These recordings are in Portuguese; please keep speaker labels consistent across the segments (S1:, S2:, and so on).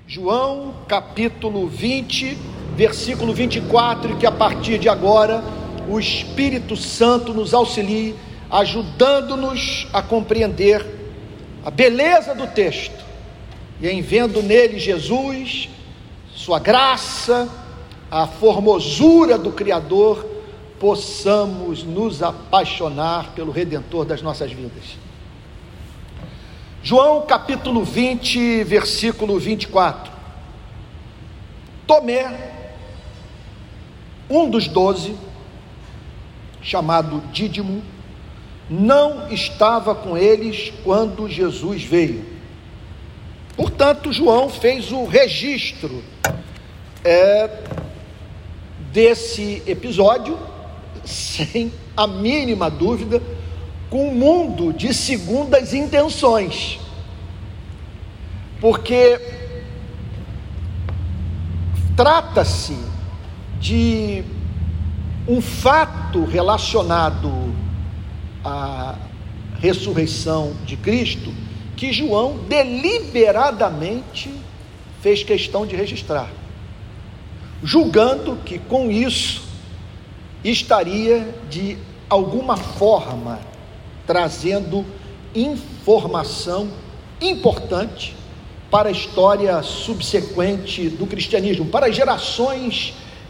S1: João capítulo 20, versículo 24, e que a partir de agora o Espírito Santo nos auxilie, ajudando-nos a compreender a beleza do texto, e em vendo nele Jesus, sua graça, a formosura do Criador, possamos nos apaixonar pelo Redentor das nossas vidas. João capítulo 20, versículo 24. Tomé, um dos 12, chamado Dídimo, não estava com eles quando Jesus veio. Portanto, João fez o registro desse episódio, sem a mínima dúvida, com um mundo de segundas intenções, porque trata-se de um fato relacionado à ressurreição de Cristo, que João deliberadamente fez questão de registrar, julgando que com isso estaria de alguma forma trazendo informação importante para a história subsequente do cristianismo, para as gerações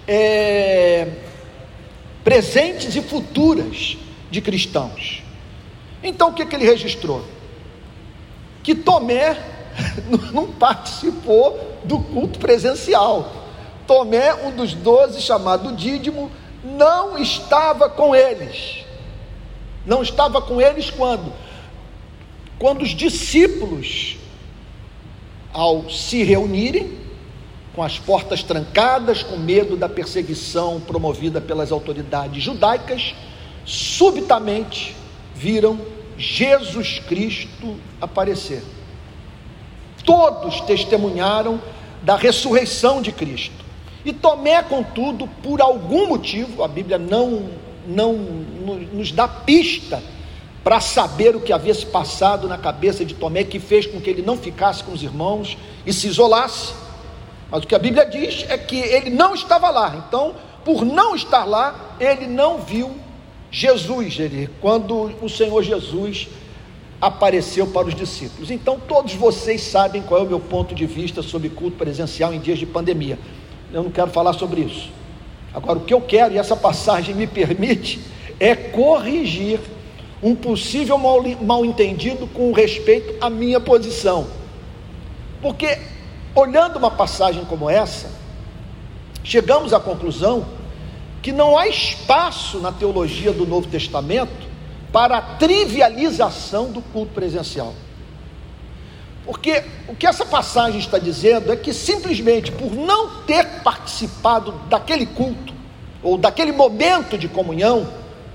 S1: presentes e futuras de cristãos. Então o que ele registrou? Que Tomé não participou do culto presencial. Tomé, um dos 12, chamado Dídimo, não estava com eles. Não estava com eles quando? Quando os discípulos, ao se reunirem, com as portas trancadas, com medo da perseguição promovida pelas autoridades judaicas, subitamente viram Jesus Cristo aparecer. Todos testemunharam da ressurreição de Cristo. E Tomé, contudo, por algum motivo, a Bíblia não nos dá pista para saber o que havia se passado na cabeça de Tomé, que fez com que ele não ficasse com os irmãos e se isolasse. Mas o que a Bíblia diz é que ele não estava lá. Então, por não estar lá, ele não viu Jesus, quando o Senhor Jesus apareceu para os discípulos. Então, todos vocês sabem qual é o meu ponto de vista sobre culto presencial em dias de pandemia. Eu não quero falar sobre isso. Agora, o que eu quero, e essa passagem me permite, é corrigir um possível mal-entendido com respeito à minha posição. Porque, olhando uma passagem como essa, chegamos à conclusão que não há espaço na teologia do Novo Testamento para a trivialização do culto presencial. Porque o que essa passagem está dizendo é que simplesmente por não ter participado daquele culto, ou daquele momento de comunhão,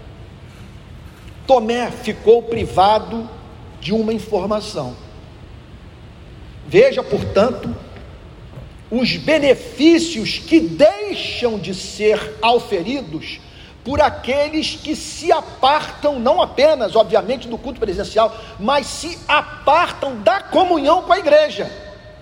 S1: Tomé ficou privado de uma informação. Veja, portanto, os benefícios que deixam de ser auferidos por aqueles que se apartam, não apenas, obviamente, do culto presencial, mas se apartam da comunhão com a igreja.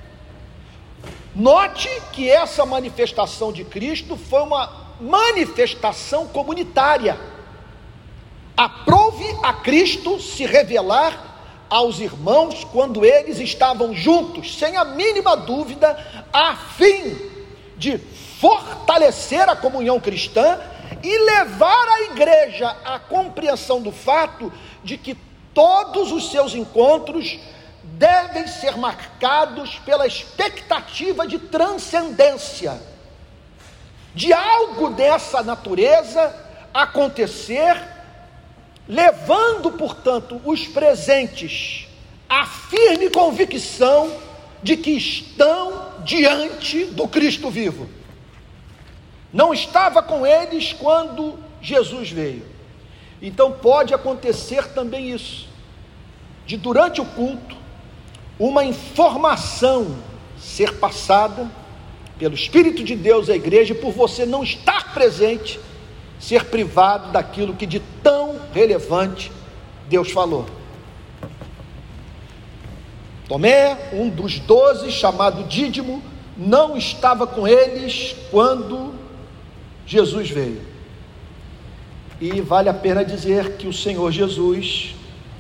S1: Note que essa manifestação de Cristo foi uma manifestação comunitária. Aprove a Cristo se revelar aos irmãos quando eles estavam juntos, sem a mínima dúvida, a fim de fortalecer a comunhão cristã e levar a igreja à compreensão do fato de que todos os seus encontros devem ser marcados pela expectativa de transcendência, de algo dessa natureza acontecer, levando, portanto, os presentes à firme convicção de que estão diante do Cristo vivo. Não estava com eles quando Jesus veio. Então pode acontecer também isso, de durante o culto, uma informação ser passada pelo Espírito de Deus à igreja, e por você não estar presente, ser privado daquilo que de tão relevante Deus falou. Tomé, um dos 12, chamado Dídimo, não estava com eles quando Jesus veio. E vale a pena dizer que o Senhor Jesus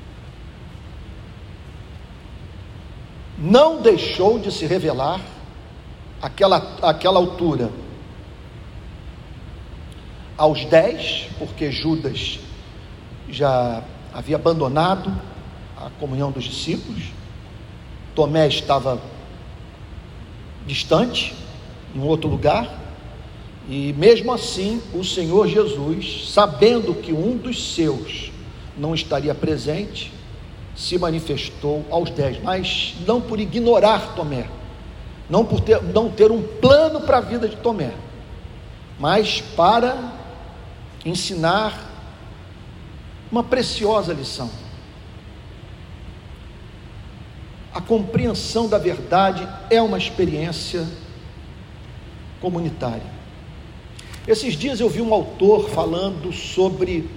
S1: não deixou de se revelar àquela altura aos 10, porque Judas já havia abandonado a comunhão dos discípulos. Tomé estava distante, em outro lugar, e mesmo assim o Senhor Jesus, sabendo que um dos seus não estaria presente, se manifestou aos 10, mas não por ignorar Tomé, não por não ter um plano para a vida de Tomé, mas para ensinar uma preciosa lição. A compreensão da verdade é uma experiência comunitária. Esses dias eu vi um autor falando sobre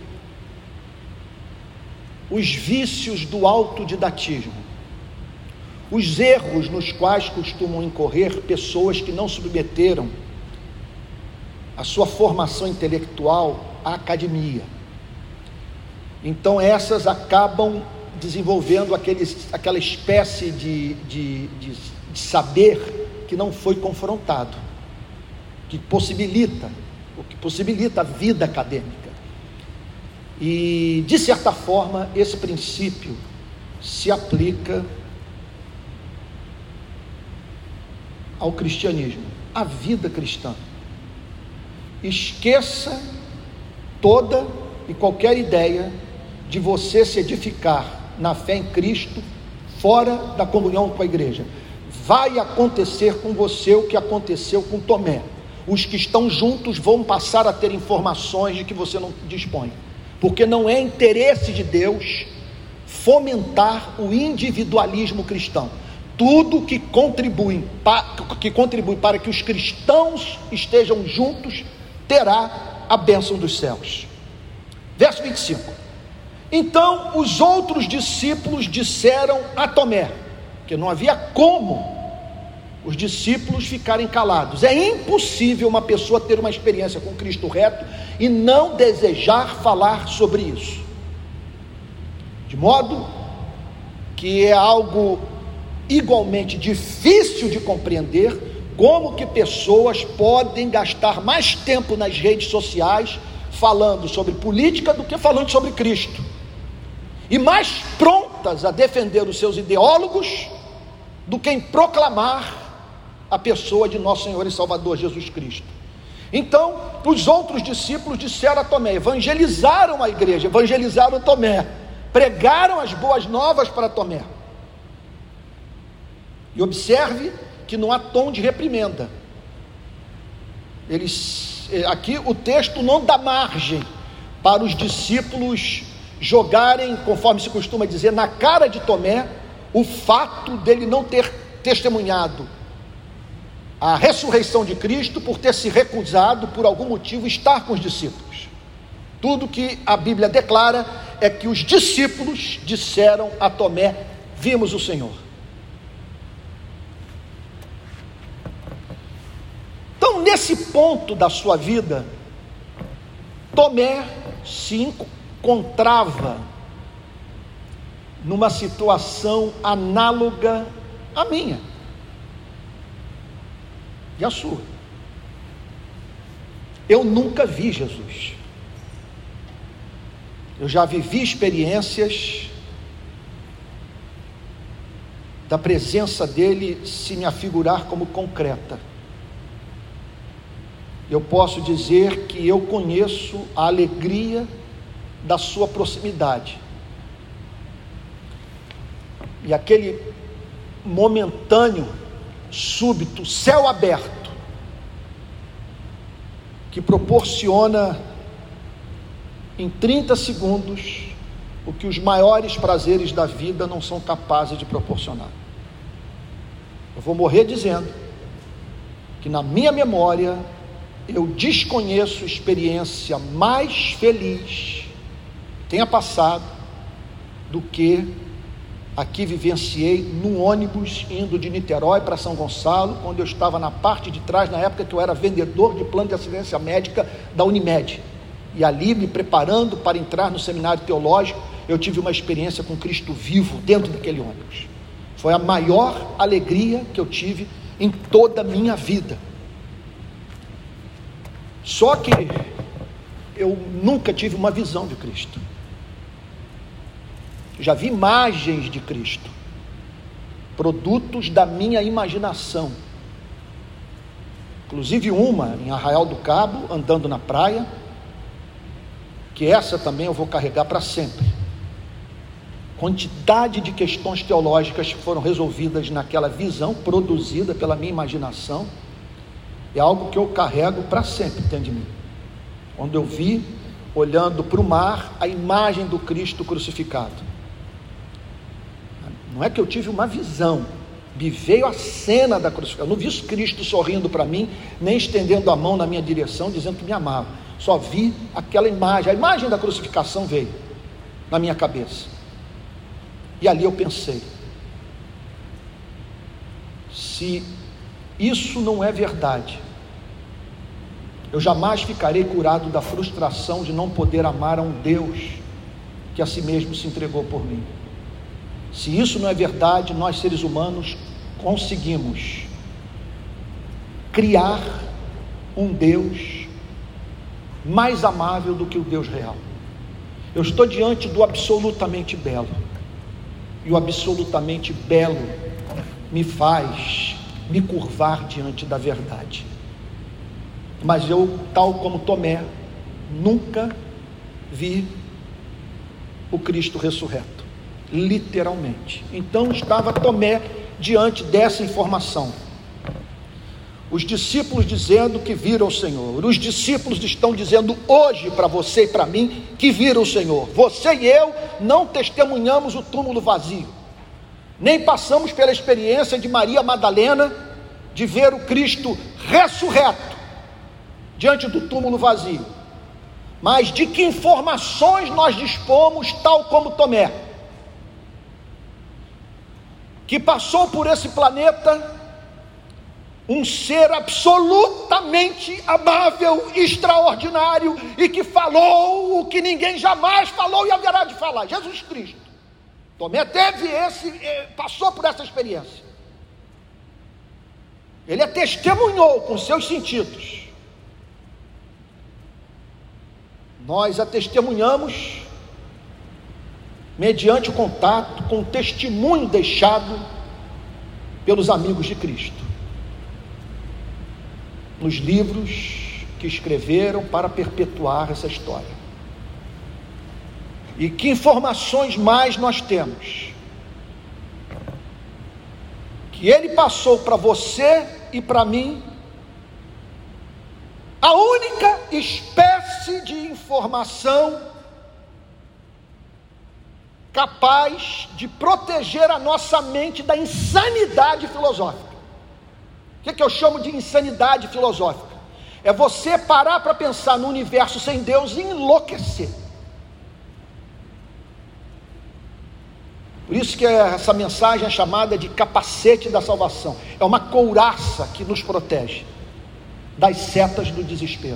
S1: os vícios do autodidatismo, os erros nos quais costumam incorrer pessoas que não submeteram a sua formação intelectual à academia. Então essas acabam desenvolvendo aquela espécie de saber que não foi confrontado, que possibilita a vida acadêmica. E de certa forma esse princípio se aplica ao cristianismo, à vida cristã. Esqueça toda e qualquer ideia de você se edificar na fé em Cristo fora da comunhão com a igreja. Vai acontecer com você o que aconteceu com Tomé. Os que estão juntos vão passar a ter informações de que você não dispõe, porque não é interesse de Deus fomentar o individualismo cristão. Tudo que contribui para que os cristãos estejam juntos terá a bênção dos céus. Verso 25. Então os outros discípulos disseram a Tomé, que não havia como os discípulos ficarem calados. É impossível uma pessoa ter uma experiência com Cristo reto e não desejar falar sobre isso, de modo que é algo igualmente difícil de compreender como que pessoas podem gastar mais tempo nas redes sociais falando sobre política do que falando sobre Cristo, e mais prontas a defender os seus ideólogos do que em proclamar a pessoa de nosso Senhor e Salvador Jesus Cristo. Então os outros discípulos disseram a Tomé, evangelizaram a igreja, evangelizaram Tomé, pregaram as boas novas para Tomé. E observe que não há tom de reprimenda. Aqui o texto não dá margem para os discípulos jogarem, conforme se costuma dizer, na cara de Tomé o fato dele não ter testemunhado a ressurreição de Cristo, por ter se recusado por algum motivo estar com os discípulos. Tudo que a Bíblia declara é que os discípulos disseram a Tomé: vimos o Senhor. Então, nesse ponto da sua vida, Tomé se encontrava numa situação análoga à minha e a sua. Eu nunca vi Jesus. Eu já vivi experiências da presença dele se me afigurar como concreta. Eu posso dizer que eu conheço a alegria da sua proximidade, e aquele momentâneo, súbito, céu aberto, que proporciona em 30 segundos o que os maiores prazeres da vida não são capazes de proporcionar. Eu vou morrer dizendo que na minha memória eu desconheço experiência mais feliz que tenha passado do que aqui vivenciei no ônibus indo de Niterói para São Gonçalo, quando eu estava na parte de trás, na época que eu era vendedor de plano de assistência médica da Unimed, e ali me preparando para entrar no seminário teológico, eu tive uma experiência com Cristo vivo dentro daquele ônibus. Foi a maior alegria que eu tive em toda a minha vida. Só que eu nunca tive uma visão de Cristo. Já vi imagens de Cristo, produtos da minha imaginação, inclusive uma em Arraial do Cabo, andando na praia, que essa também eu vou carregar para sempre. Quantidade de questões teológicas que foram resolvidas naquela visão produzida pela minha imaginação, é algo que eu carrego para sempre dentro de mim. Quando eu vi, olhando para o mar, a imagem do Cristo crucificado. Não é que eu tive uma visão, me veio a cena da crucificação. Eu não vi Cristo sorrindo para mim, nem estendendo a mão na minha direção, dizendo que me amava. Só vi aquela imagem, a imagem da crucificação veio na minha cabeça. E ali eu pensei, se isso não é verdade, eu jamais ficarei curado da frustração de não poder amar a um Deus que a si mesmo se entregou por mim. Se isso não é verdade, nós seres humanos conseguimos criar um Deus mais amável do que o Deus real. Eu estou diante do absolutamente belo, e o absolutamente belo me faz me curvar diante da verdade. Mas eu, tal como Tomé, nunca vi o Cristo ressurreto, literalmente. Então estava Tomé diante dessa informação. Os discípulos dizendo que viram o Senhor. Os discípulos estão dizendo hoje para você e para mim que viram o Senhor. Você e eu não testemunhamos o túmulo vazio, nem passamos pela experiência de Maria Madalena de ver o Cristo ressurreto diante do túmulo vazio. Mas de que informações nós dispomos, tal como Tomé, que passou por esse planeta um ser absolutamente amável, extraordinário, e que falou o que ninguém jamais falou e haverá de falar, Jesus Cristo. Tomé passou por essa experiência. Ele a testemunhou com seus sentidos. Nós a testemunhamos mediante o contato com o testemunho deixado pelos amigos de Cristo, nos livros que escreveram para perpetuar essa história. E que informações mais nós temos? Que ele passou para você e para mim a única espécie de informação capaz de proteger a nossa mente da insanidade filosófica. O que eu chamo de insanidade filosófica? É você parar para pensar no universo sem Deus e enlouquecer. Por isso que essa mensagem é chamada de capacete da salvação. É uma couraça que nos protege das setas do desespero.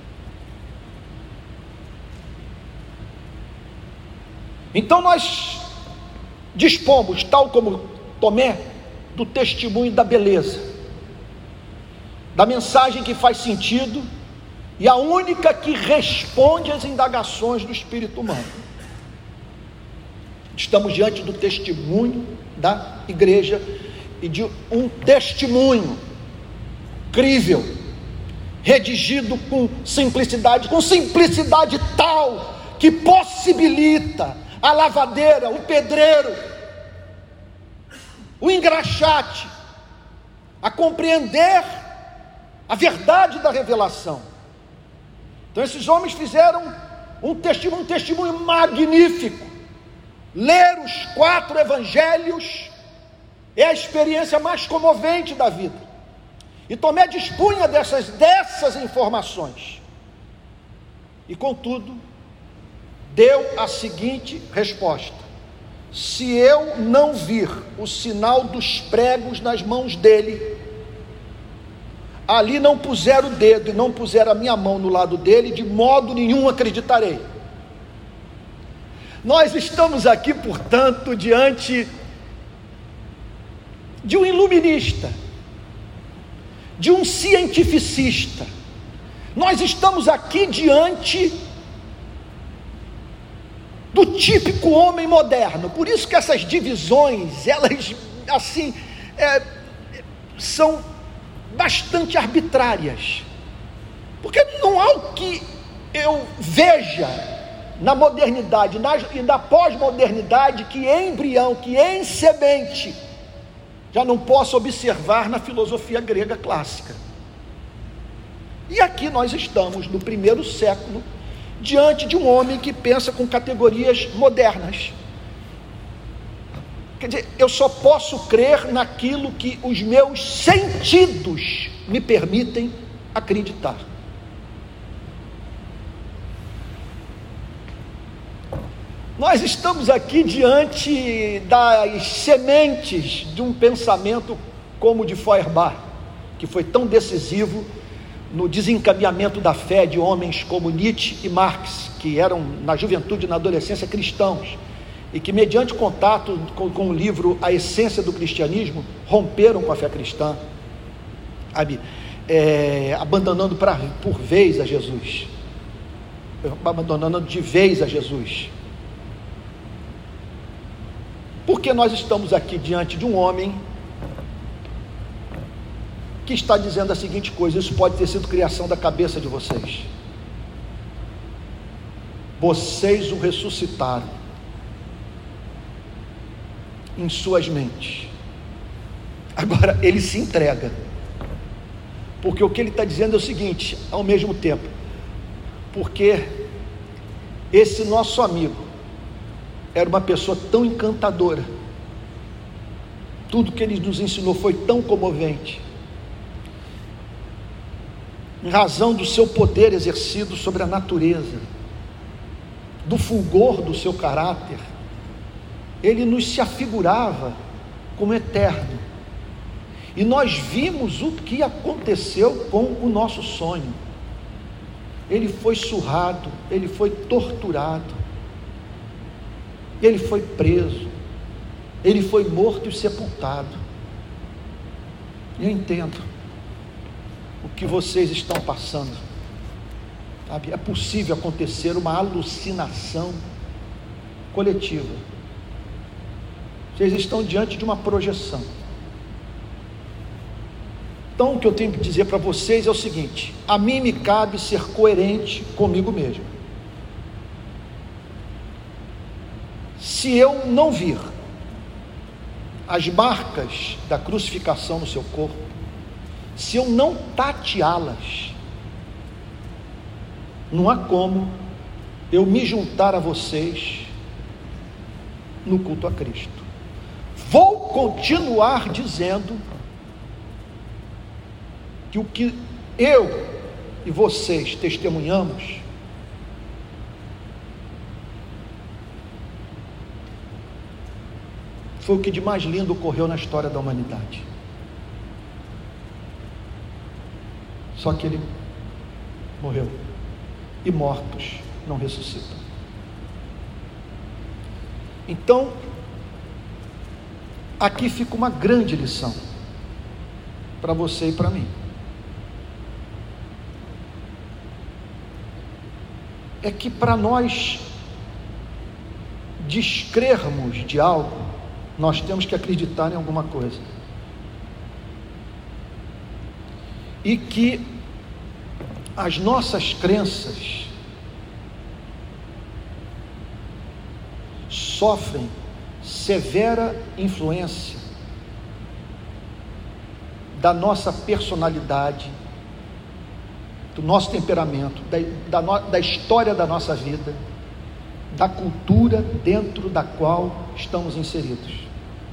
S1: Então nós dispomos, tal como Tomé, do testemunho da beleza, da mensagem que faz sentido e a única que responde às indagações do espírito humano. Estamos diante do testemunho da igreja e de um testemunho crível, redigido com simplicidade tal que possibilita a lavadeira, o pedreiro, o engraxate a compreender a verdade da revelação. Então esses homens fizeram um testemunho magnífico. Ler os 4 evangelhos é a experiência mais comovente da vida. E Tomé dispunha dessas informações. E contudo, deu a seguinte resposta: se eu não vir o sinal dos pregos nas mãos dele, ali não puser o dedo e não puser a minha mão no lado dele, de modo nenhum acreditarei. Nós estamos aqui, portanto, diante de um iluminista, de um cientificista. Nós estamos aqui diante do típico homem moderno. Por isso que essas divisões, elas, assim, são bastante arbitrárias. Porque não há o que eu veja na modernidade e na pós-modernidade que em embrião, que em semente, já não posso observar na filosofia grega clássica. E aqui nós estamos no primeiro século, diante de um homem que pensa com categorias modernas. Quer dizer, eu só posso crer naquilo que os meus sentidos me permitem acreditar. Nós estamos aqui diante das sementes de um pensamento como o de Feuerbach, que foi tão decisivo no desencaminhamento da fé de homens como Nietzsche e Marx, que eram na juventude e na adolescência cristãos, e que mediante contato com o livro A Essência do Cristianismo, romperam com a fé cristã, abandonando por vez a Jesus, abandonando de vez a Jesus. Porque nós estamos aqui diante de um homem que está dizendo a seguinte coisa: isso pode ter sido criação da cabeça de vocês. Vocês o ressuscitaram em suas mentes. Agora ele se entrega, porque o que ele está dizendo é o seguinte, ao mesmo tempo, porque esse nosso amigo era uma pessoa tão encantadora, tudo que ele nos ensinou foi tão comovente, em razão do seu poder exercido sobre a natureza, do fulgor do seu caráter, ele nos se afigurava como eterno, e nós vimos o que aconteceu com o nosso sonho. Ele foi surrado, ele foi torturado, ele foi preso, ele foi morto e sepultado. Eu entendo o que vocês estão passando, sabe? É possível acontecer uma alucinação coletiva. Vocês estão diante de uma projeção. Então o que eu tenho que dizer para vocês é o seguinte: a mim me cabe ser coerente comigo mesmo. Se eu não vir as marcas da crucificação no seu corpo, se eu não tateá-las, não há como eu me juntar a vocês no culto a Cristo. Vou continuar dizendo que o que eu e vocês testemunhamos foi o que de mais lindo ocorreu na história da humanidade. Só que ele morreu, e mortos não ressuscitam. Então, aqui fica uma grande lição para você e para mim. É que para nós descrermos de algo, nós temos que acreditar em alguma coisa. E que as nossas crenças sofrem severa influência da nossa personalidade, do nosso temperamento, da história da nossa vida, da cultura dentro da qual estamos inseridos.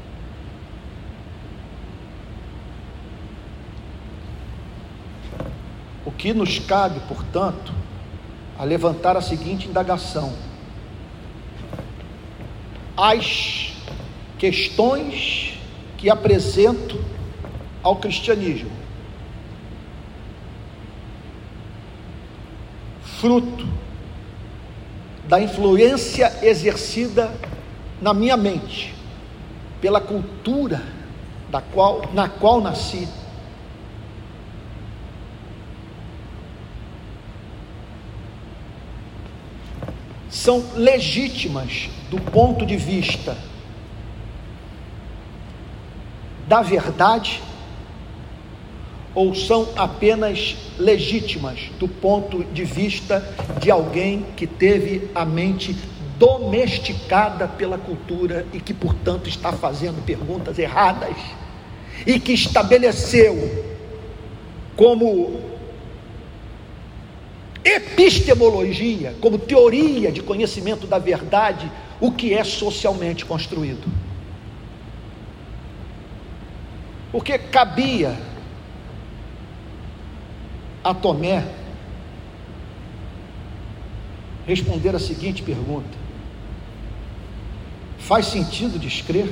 S1: O que nos cabe, portanto, a levantar a seguinte indagação: as questões que apresento ao cristianismo, fruto da influência exercida na minha mente pela cultura na qual nasci, são legítimas do ponto de vista da verdade, ou são apenas legítimas do ponto de vista de alguém que teve a mente domesticada pela cultura e que, portanto, está fazendo perguntas erradas e que estabeleceu como epistemologia, como teoria de conhecimento da verdade, o que é socialmente construído? Porque cabia a Tomé responder a seguinte pergunta: faz sentido descrer?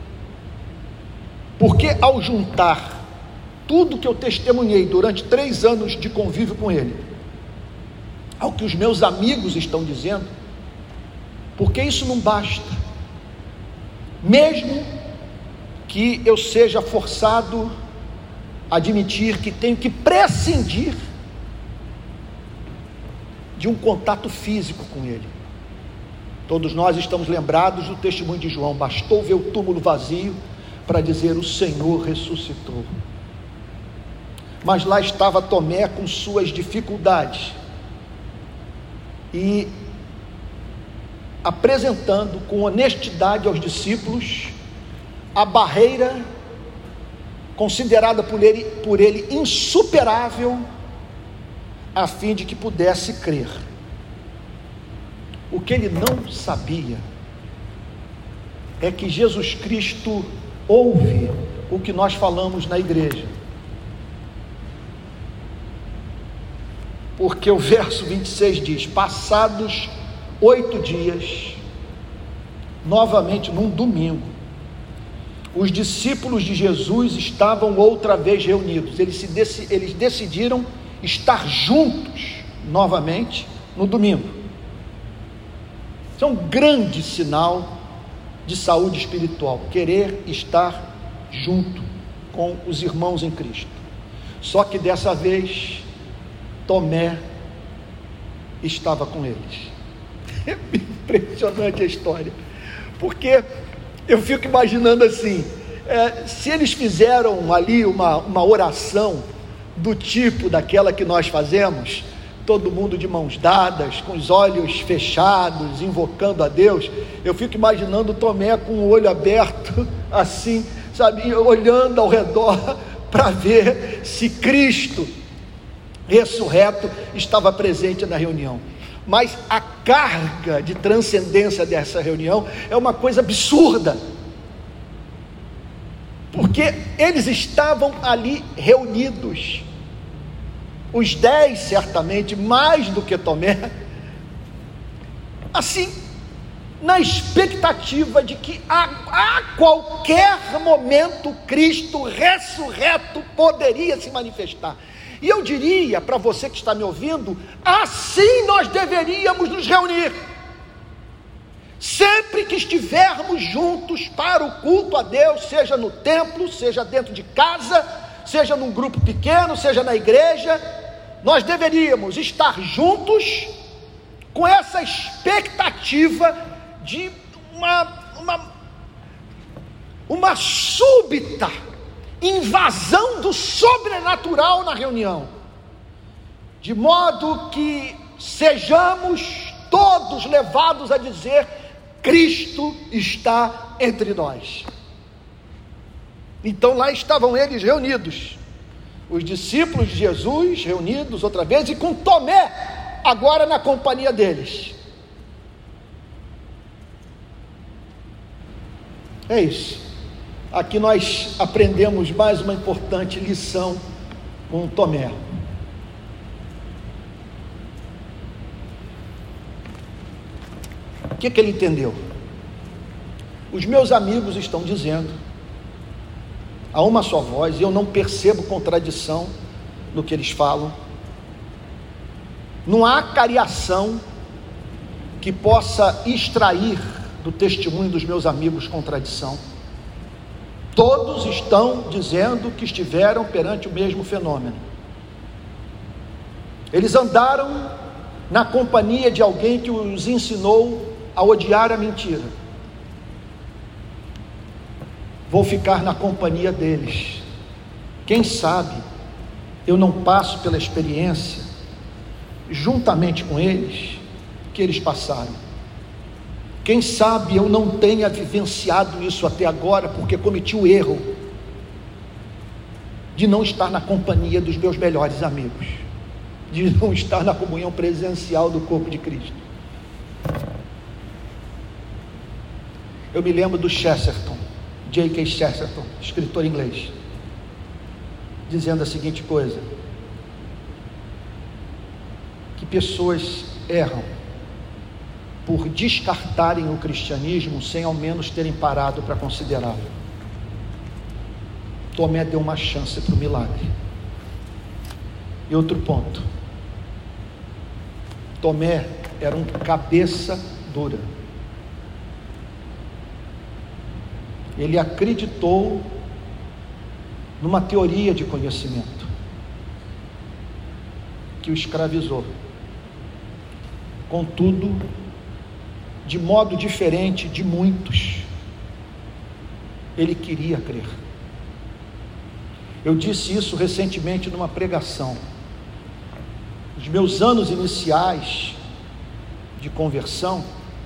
S1: Porque ao juntar tudo que eu testemunhei durante 3 anos de convívio com ele, ao que os meus amigos estão dizendo, porque isso não basta, mesmo que eu seja forçado a admitir que tenho que prescindir de um contato físico com ele. Todos nós estamos lembrados do testemunho de João: bastou ver o túmulo vazio para dizer: o Senhor ressuscitou. Mas lá estava Tomé com suas dificuldades e apresentando com honestidade aos discípulos a barreira considerada por ele insuperável, a fim de que pudesse crer. O que ele não sabia é que Jesus Cristo ouve o que nós falamos na igreja, porque o verso 26 diz: passados 8 dias, novamente num domingo, os discípulos de Jesus estavam outra vez reunidos. Eles decidiram estar juntos novamente no domingo. Isso é um grande sinal de saúde espiritual, querer estar junto com os irmãos em Cristo. Só que dessa vez Tomé estava com eles. É impressionante a história, porque eu fico imaginando assim, se eles fizeram ali uma oração do tipo daquela que nós fazemos, todo mundo de mãos dadas, com os olhos fechados, invocando a Deus, eu fico imaginando Tomé com o olho aberto, assim, sabe, olhando ao redor para ver se Cristo ressurreto estava presente na reunião. Mas a carga de transcendência dessa reunião é uma coisa absurda, porque eles estavam ali reunidos, os 10 certamente, mais do que Tomé, assim, na expectativa de que a qualquer momento Cristo ressurreto poderia se manifestar. E eu diria para você que está me ouvindo, assim nós deveríamos nos reunir, sempre que estivermos juntos para o culto a Deus, seja no templo, seja dentro de casa, seja num grupo pequeno, seja na igreja, nós deveríamos estar juntos com essa expectativa de uma súbita invasão do sobrenatural na reunião, de modo que sejamos todos levados a dizer: Cristo está entre nós. Então lá estavam eles reunidos, os discípulos de Jesus reunidos outra vez, e com Tomé agora na companhia deles. É isso. Aqui nós aprendemos mais uma importante lição com Tomé. O que ele entendeu? Os meus amigos estão dizendo a uma só voz, e eu não percebo contradição no que eles falam. Não há cariação que possa extrair do testemunho dos meus amigos contradição. Todos estão dizendo que estiveram perante o mesmo fenômeno. Eles andaram na companhia de alguém que os ensinou a odiar a mentira. Vou ficar na companhia deles. Quem sabe eu não passo pela experiência, juntamente com eles, que eles passaram. Quem sabe eu não tenha vivenciado isso até agora, porque cometi o erro de não estar na companhia dos meus melhores amigos, de não estar na comunhão presencial do corpo de Cristo. Eu me lembro do Chesterton, J.K. Chesterton, escritor inglês, dizendo a seguinte coisa: que pessoas erram por descartarem o cristianismo sem ao menos terem parado para considerá-lo. Tomé deu uma chance para o milagre. E outro ponto: Tomé era um cabeça dura. Ele acreditou numa teoria de conhecimento que o escravizou. Contudo, de modo diferente de muitos, ele queria crer. Eu disse isso recentemente numa pregação. Os meus anos iniciais de conversão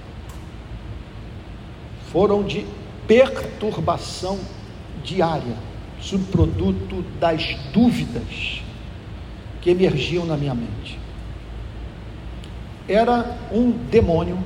S1: foram de perturbação diária, subproduto das dúvidas que emergiam na minha mente. Era um demônio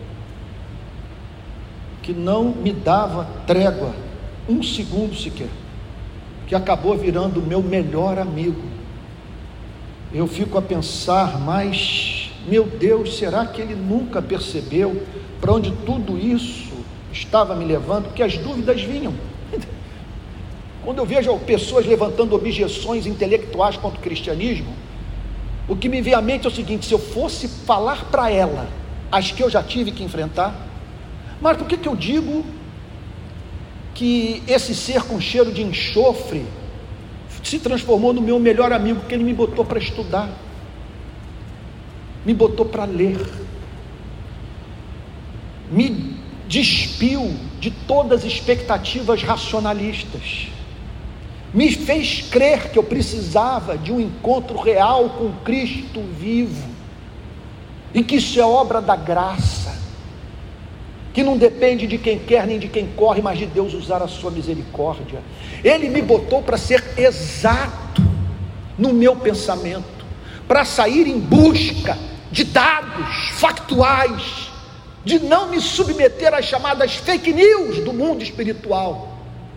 S1: que não me dava trégua, um segundo sequer, que acabou virando o meu melhor amigo. Eu fico a pensar, mas, meu Deus, será que ele nunca percebeu para onde tudo isso estava me levando? Que as dúvidas vinham. Quando eu vejo pessoas levantando objeções intelectuais contra o cristianismo, o que me vem à mente é o seguinte: se eu fosse falar para ela as que eu já tive que enfrentar, mas por que eu digo que esse ser com cheiro de enxofre se transformou no meu melhor amigo? Porque ele me botou para estudar, me botou para ler, me despiu de todas as expectativas racionalistas, me fez crer que eu precisava de um encontro real com Cristo vivo, e que isso é obra da graça, que não depende de quem quer nem de quem corre, mas de Deus usar a sua misericórdia. Ele me botou para ser exato no meu pensamento, para sair em busca de dados factuais, de não me submeter às chamadas fake news do mundo espiritual,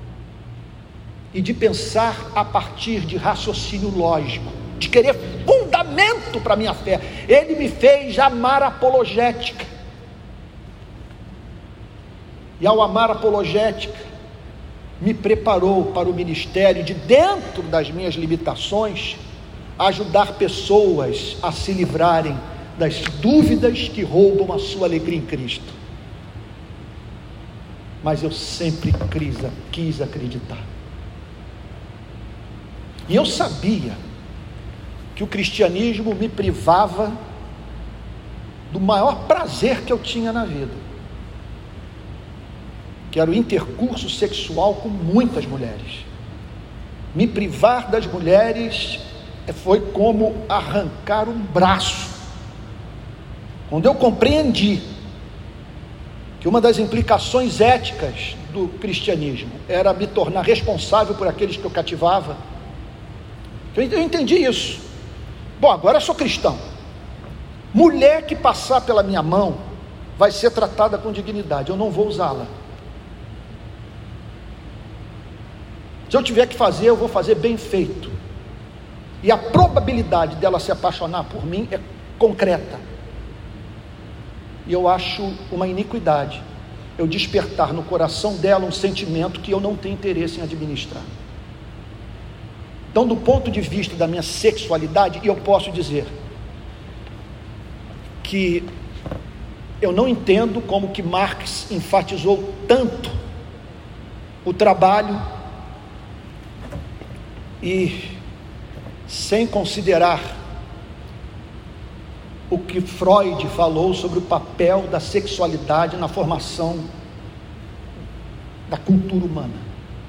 S1: e de pensar a partir de raciocínio lógico, de querer fundamento para a minha fé. Ele me fez amar a apologética, e ao amar a apologética, me preparou para o ministério de, dentro das minhas limitações, ajudar pessoas a se livrarem das dúvidas que roubam a sua alegria em Cristo. Mas eu sempre quis acreditar, e eu sabia que o cristianismo me privava do maior prazer que eu tinha na vida, que era o intercurso sexual com muitas mulheres. Me privar das mulheres foi como arrancar um braço. Quando eu compreendi que uma das implicações éticas do cristianismo era me tornar responsável por aqueles que eu cativava, eu entendi isso. Bom, agora eu sou cristão. Mulher que passar pela minha mão vai ser tratada com dignidade, eu não vou usá-la. Se eu tiver que fazer, eu vou fazer bem feito, e a probabilidade dela se apaixonar por mim é concreta. E eu acho uma iniquidade eu despertar no coração dela um sentimento que eu não tenho interesse em administrar. Então, do ponto de vista da minha sexualidade, eu posso dizer que eu não entendo como que Marx enfatizou tanto o trabalho e sem considerar o que Freud falou sobre o papel da sexualidade na formação da cultura humana.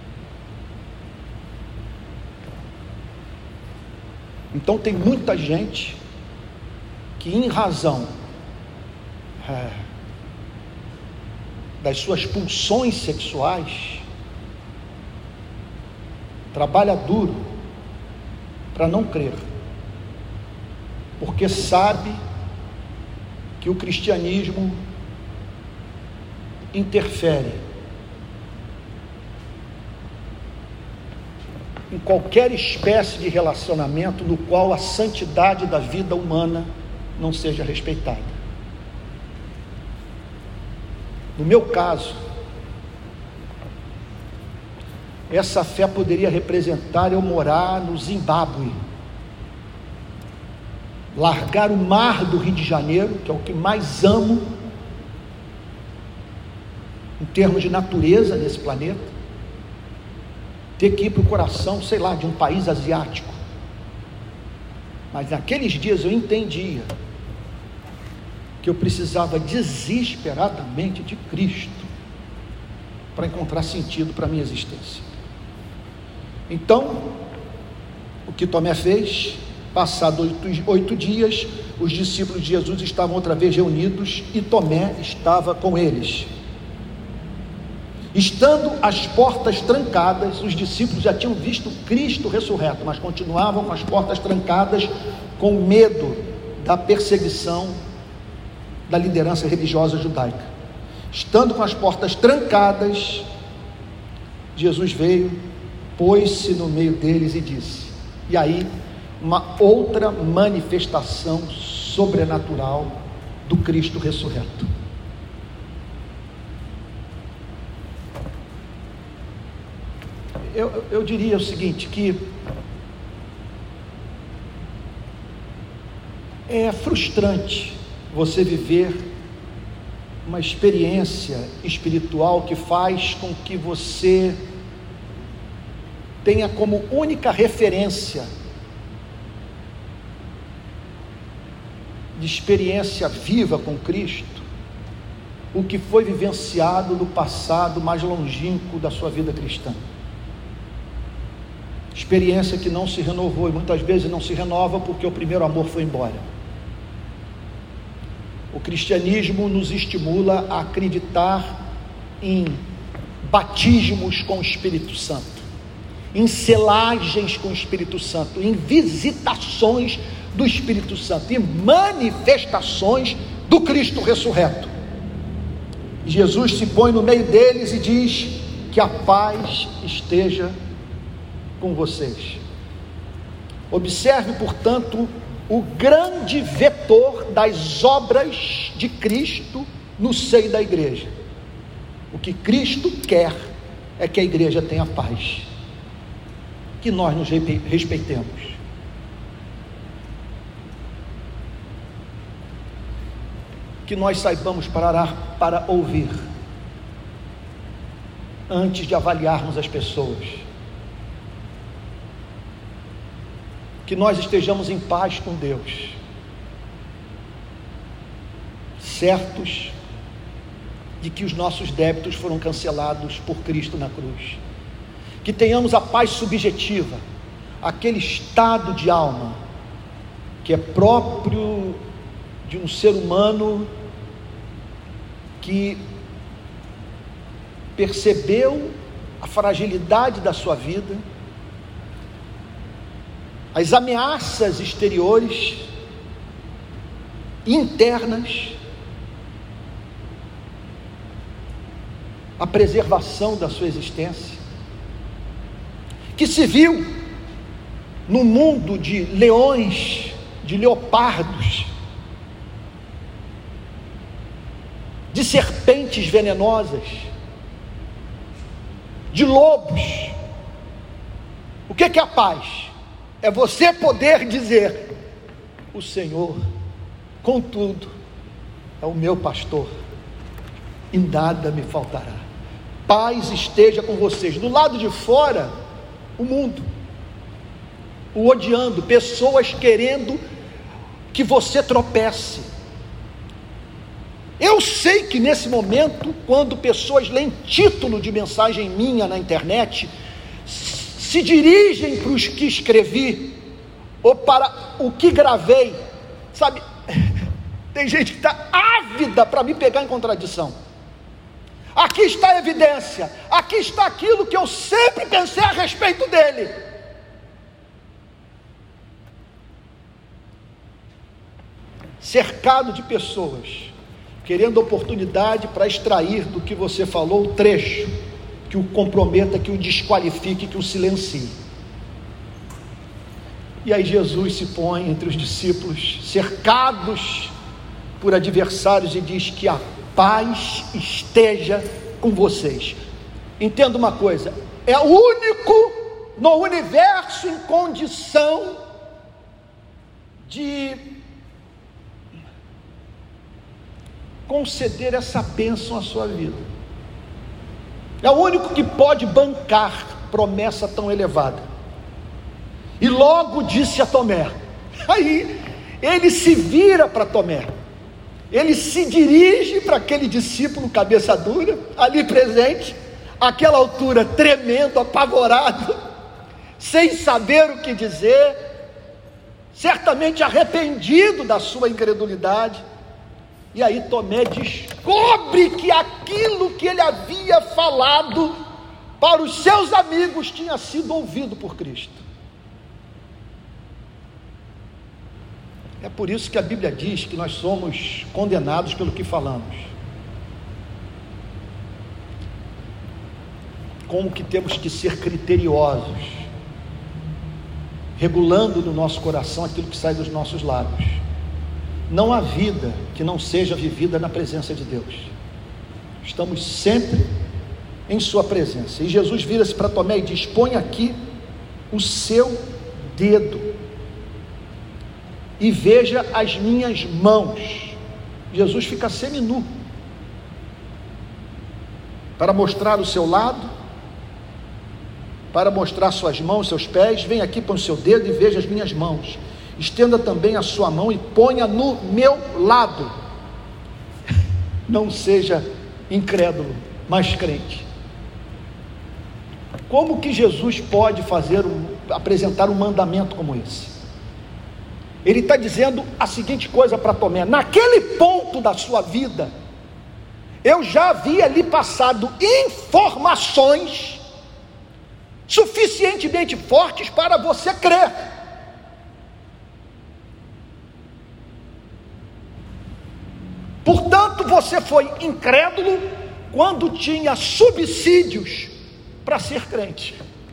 S1: Então tem muita gente que, em razão das suas pulsões sexuais, trabalha duro para não crer, porque sabe que o cristianismo interfere em qualquer espécie de relacionamento no qual a santidade da vida humana não seja respeitada. No meu caso, essa fé poderia representar eu morar no Zimbábue, largar o mar do Rio de Janeiro, que é o que mais amo em termos de natureza nesse planeta, ter que ir para o coração, sei lá, de um país asiático. Mas naqueles dias eu entendia que eu precisava desesperadamente de Cristo para encontrar sentido para a minha existência. Então, o que Tomé fez, passados 8 dias, os discípulos de Jesus estavam outra vez reunidos e Tomé estava com eles. Estando as portas trancadas, os discípulos já tinham visto Cristo ressurreto, mas continuavam com as portas trancadas, com medo da perseguição da liderança religiosa judaica. Estando com as portas trancadas, Jesus veio, pôs-se no meio deles e disse, e aí uma outra manifestação sobrenatural do Cristo ressurreto. Eu diria o seguinte, que é frustrante você viver uma experiência espiritual que faz com que você tenha como única referência de experiência viva com Cristo o que foi vivenciado no passado mais longínquo da sua vida cristã. Experiência que não se renovou e muitas vezes não se renova porque o primeiro amor foi embora. O cristianismo nos estimula a acreditar em batismos com o Espírito Santo, em selagens com o Espírito Santo, em visitações do Espírito Santo e manifestações do Cristo ressurreto. Jesus se põe no meio deles e diz que a paz esteja com vocês. Observe, portanto, o grande vetor das obras de Cristo no seio da igreja. O que Cristo quer é que a igreja tenha paz, que nós nos respeitemos, que nós saibamos parar para ouvir antes de avaliarmos as pessoas, que nós estejamos em paz com Deus, certos de que os nossos débitos foram cancelados por Cristo na cruz, que tenhamos a paz subjetiva, aquele estado de alma que é próprio de um ser humano que percebeu a fragilidade da sua vida, as ameaças exteriores, internas, a preservação da sua existência, que se viu no mundo de leões, de leopardos, de serpentes venenosas, de lobos. O que é a paz? É você poder dizer: o Senhor, contudo, é o meu pastor, e nada me faltará. Paz esteja com vocês. Do lado de fora, o mundo, o odiando, pessoas querendo que você tropece. Eu sei que nesse momento, quando pessoas leem título de mensagem minha na internet, se dirigem para os que escrevi, ou para o que gravei, sabe, tem gente que está ávida para me pegar em contradição. Aqui está a evidência, aqui está aquilo que eu sempre pensei a respeito dele. Cercado de pessoas querendo oportunidade para extrair do que você falou o trecho que o comprometa, que o desqualifique, que o silencie. E aí Jesus se põe entre os discípulos, cercados por adversários, e diz que a paz esteja com vocês. Entenda uma coisa: é o único no universo em condição de conceder essa bênção à sua vida. É o único que pode bancar promessa tão elevada. E logo disse a Tomé. Aí ele se vira para Tomé, ele se dirige para aquele discípulo cabeça dura, ali presente, àquela altura, tremendo, apavorado, sem saber o que dizer, certamente arrependido da sua incredulidade. E aí Tomé descobre que aquilo que ele havia falado para os seus amigos tinha sido ouvido por Cristo. É por isso que a Bíblia diz que nós somos condenados pelo que falamos. Como que temos que ser criteriosos, regulando no nosso coração aquilo que sai dos nossos lábios. Não há vida que não seja vivida na presença de Deus. Estamos sempre em sua presença. E Jesus vira-se para Tomé e diz: põe aqui o seu dedo e veja as minhas mãos. Jesus fica seminu para mostrar o seu lado, para mostrar suas mãos, seus pés. Vem aqui, põe o seu dedo e veja as minhas mãos. Estenda também a sua mão e ponha no meu lado. Não seja incrédulo, mas crente. Como que Jesus pode apresentar um mandamento como esse? Ele está dizendo a seguinte coisa para Tomé: naquele ponto da sua vida, eu já havia lhe passado informações suficientemente fortes para você crer. Portanto, você foi incrédulo quando tinha subsídios para ser crente.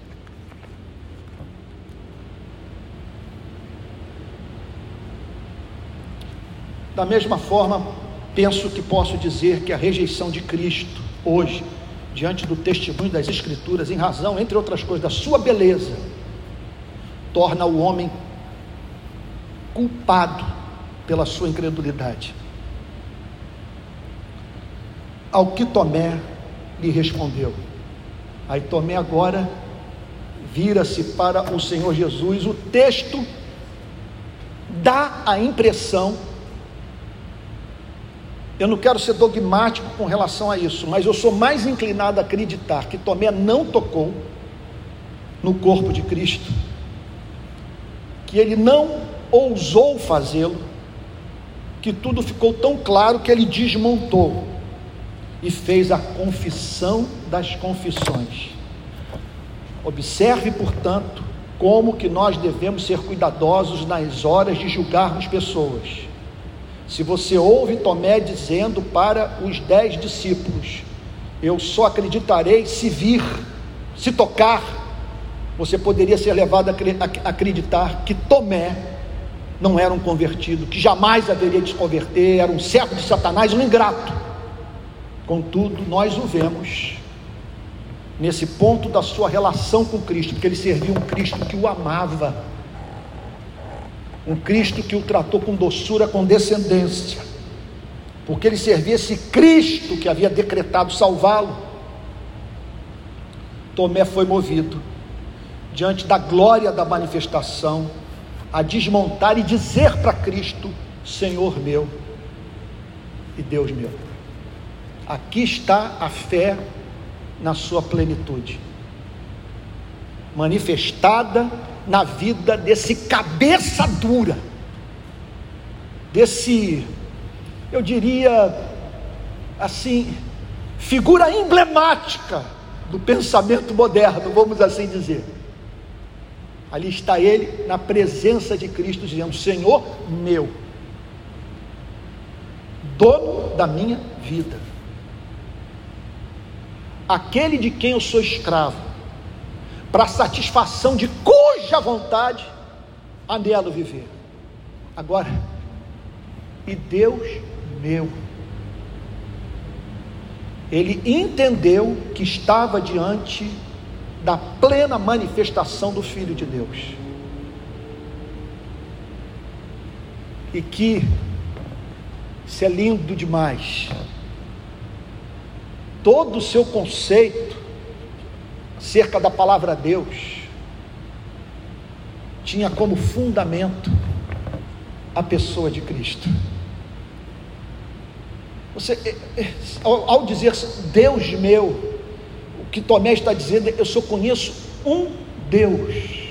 S1: Da mesma forma, penso que posso dizer que a rejeição de Cristo hoje, diante do testemunho das Escrituras, em razão, entre outras coisas, da sua beleza, torna o homem culpado pela sua incredulidade. Ao que Tomé lhe respondeu. Aí Tomé agora vira-se para o Senhor Jesus. O texto dá a impressão, eu não quero ser dogmático com relação a isso, mas eu sou mais inclinado a acreditar que Tomé não tocou no corpo de Cristo, que ele não ousou fazê-lo, que tudo ficou tão claro que ele desmontou e fez a confissão das confissões. Observe, portanto, como que nós devemos ser cuidadosos nas horas de julgarmos pessoas. Se você ouve Tomé dizendo para os 10 discípulos: eu só acreditarei se vir, se tocar, você poderia ser levado a acreditar que Tomé não era um convertido, que jamais haveria de se converter, era um servo de Satanás, um ingrato. Contudo, nós o vemos nesse ponto da sua relação com Cristo, porque ele servia um Cristo que o amava, um Cristo que o tratou com doçura, com descendência, porque ele servia esse Cristo que havia decretado salvá-lo. Tomé foi movido, diante da glória da manifestação, a desmontar e dizer para Cristo: Senhor meu e Deus meu. Aqui está a fé na sua plenitude, manifestada na vida desse cabeça dura, desse, eu diria assim, figura emblemática do pensamento moderno, vamos assim dizer. Ali está ele na presença de Cristo, dizendo: Senhor meu, dono da minha vida, aquele de quem eu sou escravo, para satisfação de cuja vontade anelo viver. Agora, e Deus meu. Ele entendeu que estava diante da plena manifestação do Filho de Deus, e que, isso é lindo demais, todo o seu conceito acerca da palavra Deus tinha como fundamento a pessoa de Cristo. Você, ao dizer Deus meu, o que Tomé está dizendo é: eu só conheço um Deus,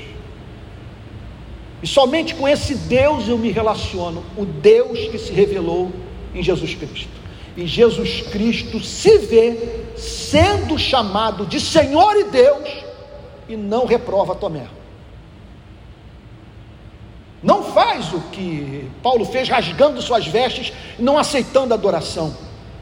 S1: e somente com esse Deus eu me relaciono, o Deus que se revelou em Jesus Cristo. E Jesus Cristo se vê sendo chamado de Senhor e Deus, e não reprova Tomé. Não faz o que Paulo fez, rasgando suas vestes, não aceitando a adoração.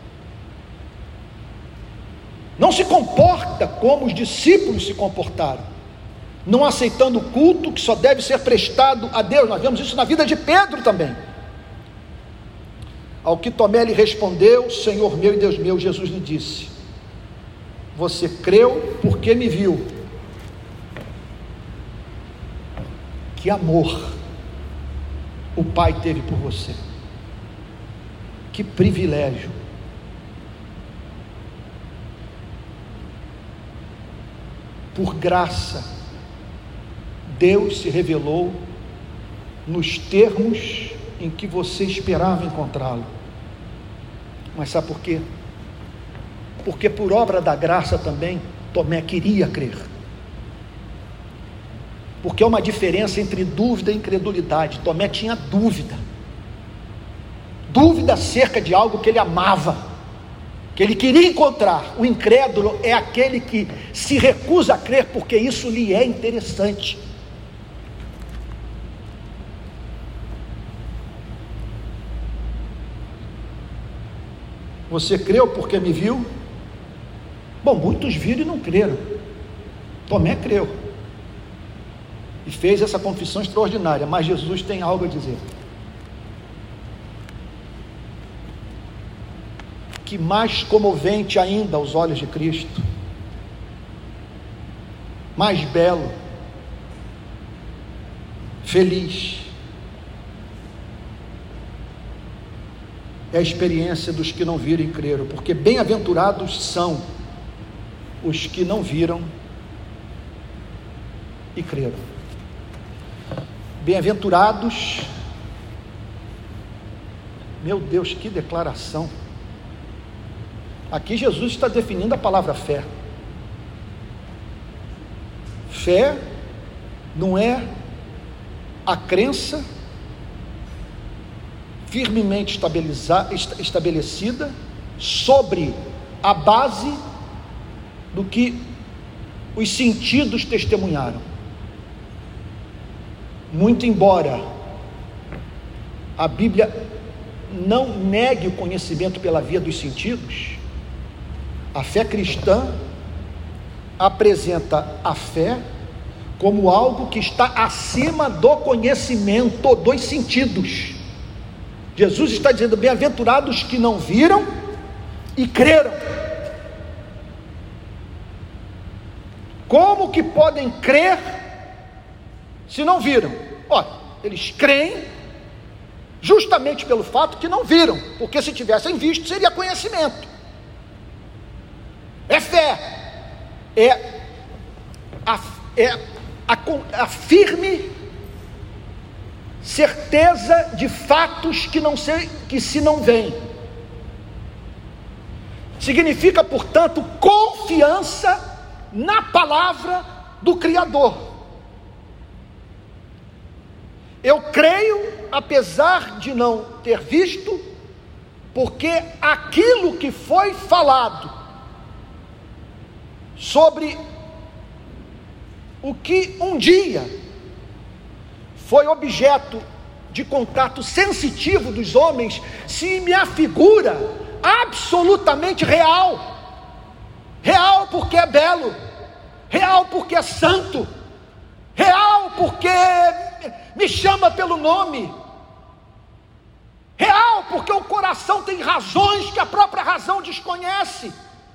S1: Não se comporta como os discípulos se comportaram, não aceitando o culto que só deve ser prestado a Deus. Nós vemos isso na vida de Pedro também. Ao que Tomé lhe respondeu: Senhor meu e Deus meu, Jesus lhe disse: você creu porque me viu. Que amor o Pai teve por você, que privilégio. Por graça, Deus se revelou nos termos em que você esperava encontrá-lo. Mas sabe por quê? Porque por obra da graça também Tomé queria crer. Porque há uma diferença entre dúvida e incredulidade. Tomé tinha dúvida acerca de algo que ele amava, que ele queria encontrar. O incrédulo é aquele que se recusa a crer porque isso lhe é interessante. Você creu porque me viu? Bom, muitos viram e não creram. Tomé creu e fez essa confissão extraordinária, mas Jesus tem algo a dizer. Que mais comovente ainda aos olhos de Cristo, mais belo, feliz, é a experiência dos que não viram e creram, porque bem-aventurados são os que não viram e creram. Bem-aventurados, meu Deus, que declaração! Aqui Jesus está definindo a palavra fé. Fé não é a crença firmemente estabelecida sobre a base do que os sentidos testemunharam. Muito embora a Bíblia não negue o conhecimento pela via dos sentidos, a fé cristã apresenta a fé como algo que está acima do conhecimento dos sentidos. Jesus está dizendo: bem-aventurados que não viram e creram. Como que podem crer se não viram? Olha, eles creem justamente pelo fato que não viram, porque se tivessem visto seria conhecimento. É fé, é a firme certeza de fatos que se não veem. Significa, portanto, confiança na palavra do Criador. Eu creio, apesar de não ter visto, porque aquilo que foi falado sobre o que um dia foi objeto de contato sensitivo dos homens, se me afigura absolutamente real. Real porque é belo, real porque é santo, real porque me chama pelo nome, real porque o coração tem razões que a própria razão desconhece.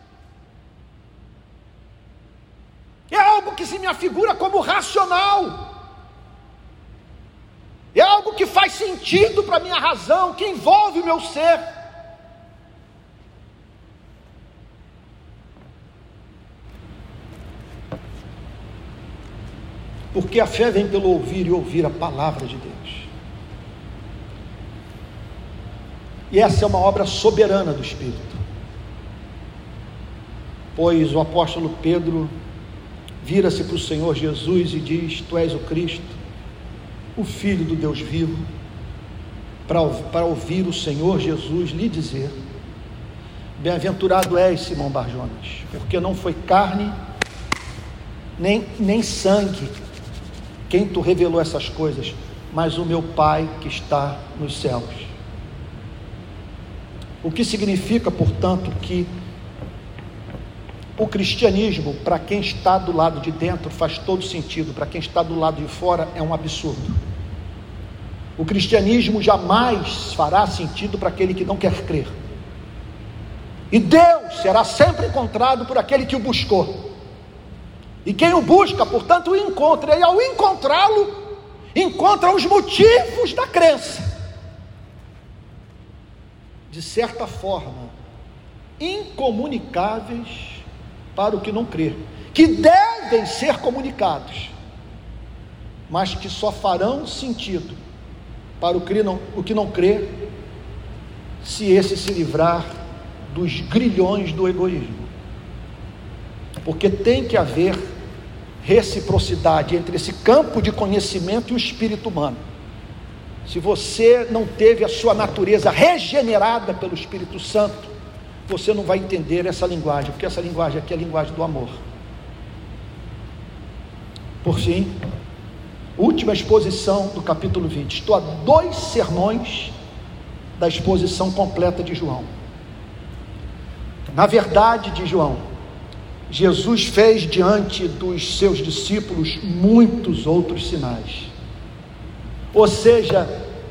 S1: É algo que se me afigura como racional, é algo que faz sentido para a minha razão, que envolve o meu ser. Porque a fé vem pelo ouvir e ouvir a palavra de Deus. E essa é uma obra soberana do Espírito. Pois o apóstolo Pedro vira-se para o Senhor Jesus e diz: Tu és o Cristo, o Filho do Deus vivo, para ouvir o Senhor Jesus lhe dizer: Bem-aventurado és, Simão Barjonas, porque não foi carne nem sangue quem tu revelou essas coisas, mas o meu Pai que está nos céus. O que significa, portanto, que o cristianismo, para quem está do lado de dentro, faz todo sentido, para quem está do lado de fora é um absurdo. O cristianismo jamais fará sentido para aquele que não quer crer, e Deus será sempre encontrado por aquele que o buscou. E quem o busca, portanto, o encontra, e ao encontrá-lo, encontra os motivos da crença, de certa forma, incomunicáveis para o que não crê, que devem ser comunicados, mas que só farão sentido para o que não crê, se esse se livrar dos grilhões do egoísmo. Porque tem que haver reciprocidade entre esse campo de conhecimento e o espírito humano. Se você não teve a sua natureza regenerada pelo Espírito Santo, você não vai entender essa linguagem, porque essa linguagem aqui é a linguagem do amor. Por fim, última exposição do capítulo 20. Estou a 2 sermões da exposição completa de João. Na verdade, de João, Jesus fez diante dos seus discípulos muitos outros sinais. Ou seja,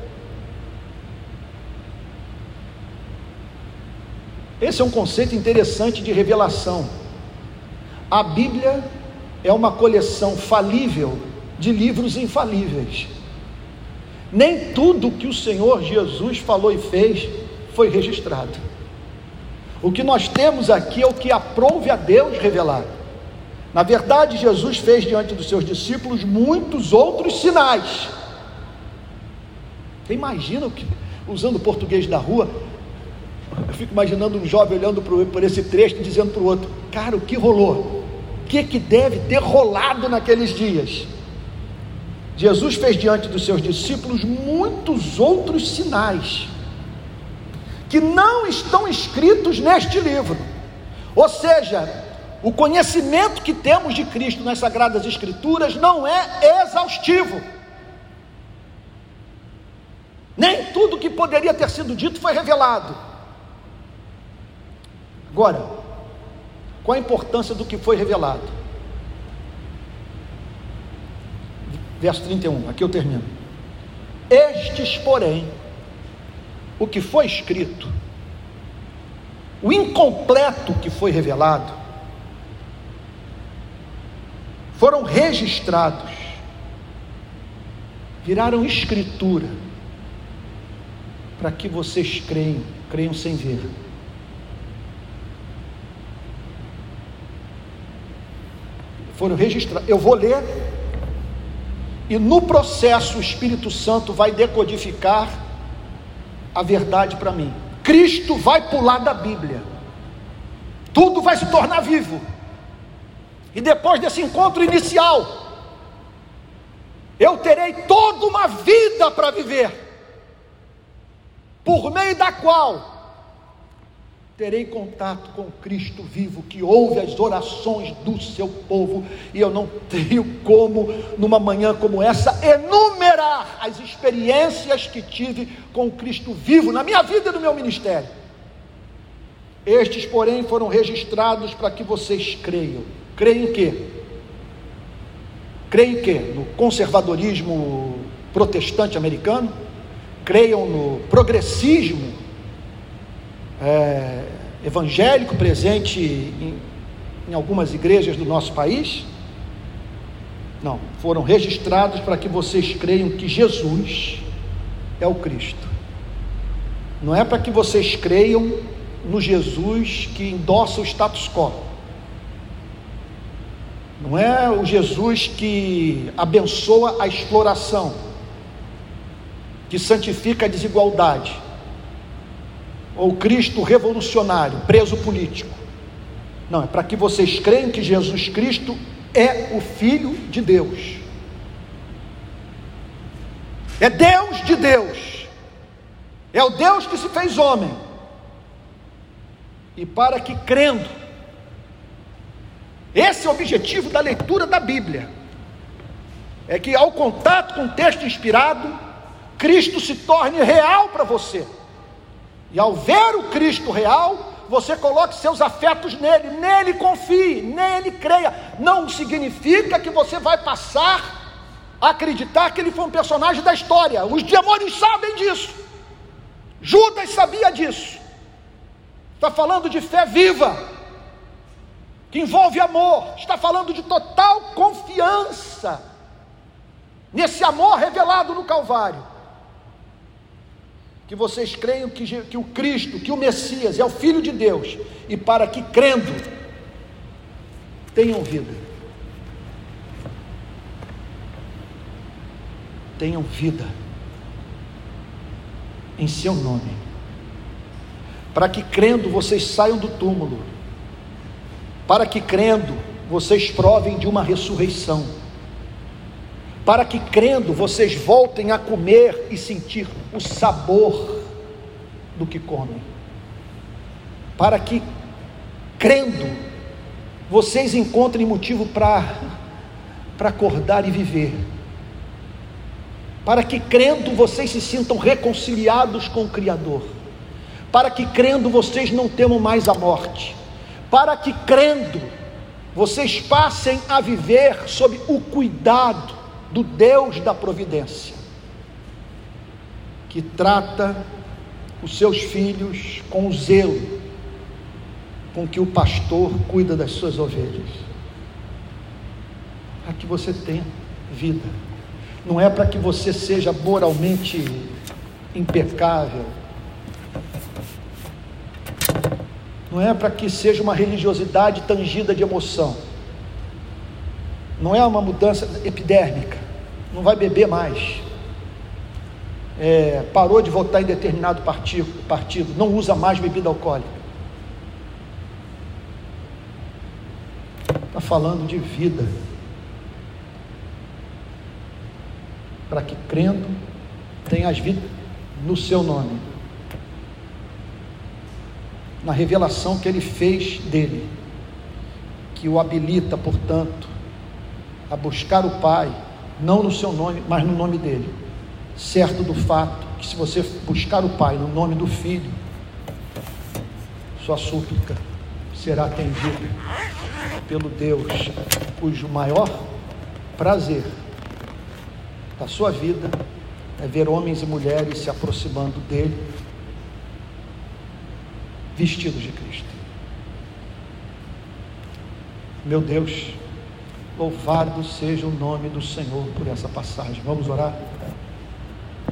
S1: esse é um conceito interessante de revelação. A Bíblia é uma coleção falível de livros infalíveis. Nem tudo que o Senhor Jesus falou e fez foi registrado. O que nós temos aqui é o que aprouve a Deus revelar. Na verdade, Jesus fez diante dos seus discípulos muitos outros sinais. Você imagina o que, usando o português da rua, eu fico imaginando um jovem olhando por esse trecho e dizendo para o outro: cara, o que rolou? O que deve ter rolado naqueles dias? Jesus fez diante dos seus discípulos muitos outros sinais que não estão escritos neste livro. Ou seja, o conhecimento que temos de Cristo nas Sagradas Escrituras não é exaustivo. Nem tudo que poderia ter sido dito foi revelado. Agora, qual a importância do que foi revelado? Verso 31, aqui eu termino. Estes, porém, o que foi escrito, o incompleto que foi revelado, foram registrados, viraram escritura, para que vocês creiam sem ver. Foram registrados. Eu vou ler, e no processo o Espírito Santo vai decodificar a verdade para mim. Cristo vai pular da Bíblia, tudo vai se tornar vivo, e depois desse encontro inicial, eu terei toda uma vida para viver, por meio da qual terei contato com Cristo vivo, que ouve as orações do seu povo, e eu não tenho como, numa manhã como essa, enumerar as experiências que tive com Cristo vivo, na minha vida e no meu ministério. Estes, porém, foram registrados para que vocês creiam. Creem em quê? Creem em quê? No conservadorismo protestante americano? Creiam no progressismo evangélico presente em algumas igrejas do nosso país? Não, foram registrados para que vocês creiam que Jesus é o Cristo. Não é para que vocês creiam no Jesus que endossa o status quo. Não é o Jesus que abençoa a exploração, que santifica a desigualdade, ou Cristo revolucionário, preso político. Não, é para que vocês creiam que Jesus Cristo é o Filho de Deus, é Deus de Deus, é o Deus que se fez homem, e para que crendo, esse é o objetivo da leitura da Bíblia, é que ao contato com o texto inspirado, Cristo se torne real para você, e ao ver o Cristo real, você coloque seus afetos nele confie, nele creia. Não significa que você vai passar a acreditar que ele foi um personagem da história. Os demônios sabem disso, Judas sabia disso. Está falando de fé viva, que envolve amor, está falando de total confiança nesse amor revelado no Calvário. Que vocês creiam que o Cristo, que o Messias é o Filho de Deus, e para que crendo, tenham vida. Tenham vida em seu nome. Para que crendo, vocês saiam do túmulo. Para que crendo, vocês provem de uma ressurreição. Para que crendo, vocês voltem a comer e sentir o sabor do que comem. Para que crendo, vocês encontrem motivo para acordar e viver. Para que crendo, vocês se sintam reconciliados com o Criador. Para que crendo, vocês não temam mais a morte. Para que crendo, vocês passem a viver sob o cuidado do Deus da providência, que trata os seus filhos com o zelo com que o pastor cuida das suas ovelhas. Para que você tenha vida, não é para que você seja moralmente impecável, não é para que seja uma religiosidade tangida de emoção, não é uma mudança epidérmica, não vai beber mais, parou de votar em determinado partido, não usa mais bebida alcoólica. Está falando de vida, para que crendo tenhas vida no seu nome, na revelação que ele fez dele, que o habilita, portanto, a buscar o Pai, não no seu nome, mas no nome dele, certo do fato que se você buscar o Pai no nome do Filho, sua súplica será atendida pelo Deus cujo maior prazer da sua vida é ver homens e mulheres se aproximando dele, vestidos de Cristo. Meu Deus, louvado seja o nome do Senhor por essa passagem. Vamos orar?